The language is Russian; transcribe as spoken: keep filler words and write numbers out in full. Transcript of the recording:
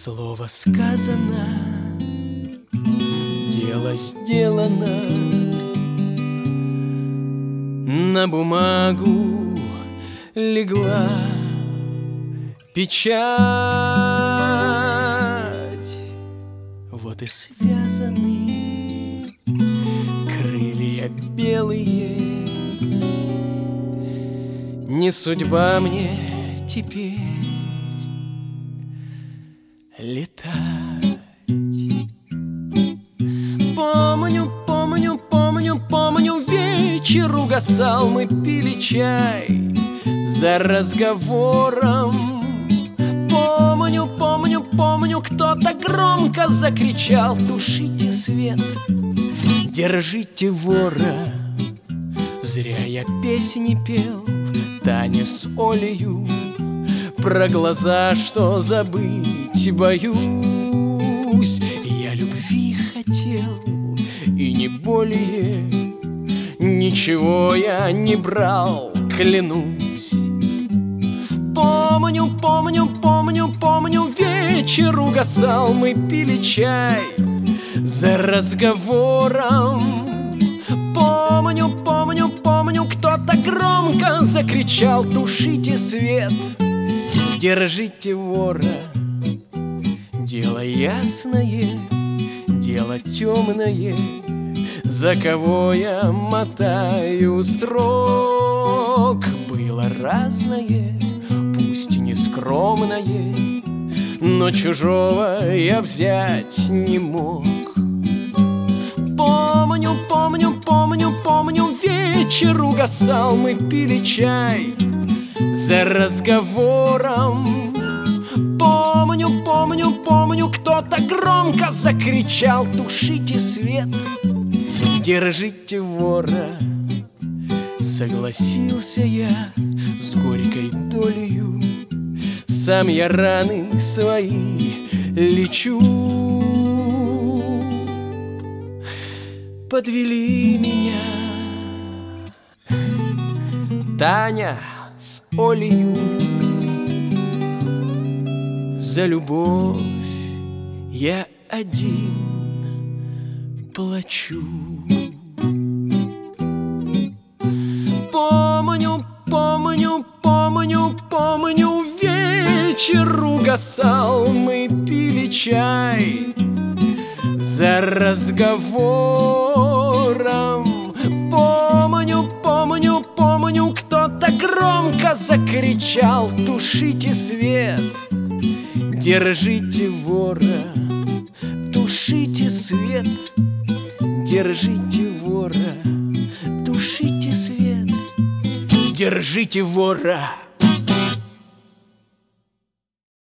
Слово сказано, дело сделано, на бумагу легла печать. Вот и связаны крылья белые. Не судьба мне теперь летать. Помню, помню, помню, помню, вечер угасал, мы пили чай за разговором. Помню, помню, помню, кто-то громко закричал: тушите свет, держите вора. Зря я песни пел Тане с Олею про глаза, что забыть боюсь. Я любви хотел, и не более. Ничего я не брал, клянусь. Помню, помню, помню, помню, вечер угасал, мы пили чай за разговором. Помню, помню, помню, кто-то громко закричал: тушите свет, держите вора. Дело ясное, дело темное, за кого я мотаю срок. Было разное, пусть не скромное, но чужого я взять не мог. Помню, помню, помню, помню, вечер угасал, мы пили чай за разговором. Помню, помню, помню, кто-то громко закричал: тушите свет, держите вора. Согласился я с горькой долею, сам я раны свои лечу. Подвели меня Таня с Олею, за любовь я один плачу. Помню, помню, помню, помню, вечер угасал, мы пили чай за разговором. Помню, помню, помню, кто-то громко закричал: тушите свет, держите вора. Тушите свет, держите вора. Тушите свет, держите вора.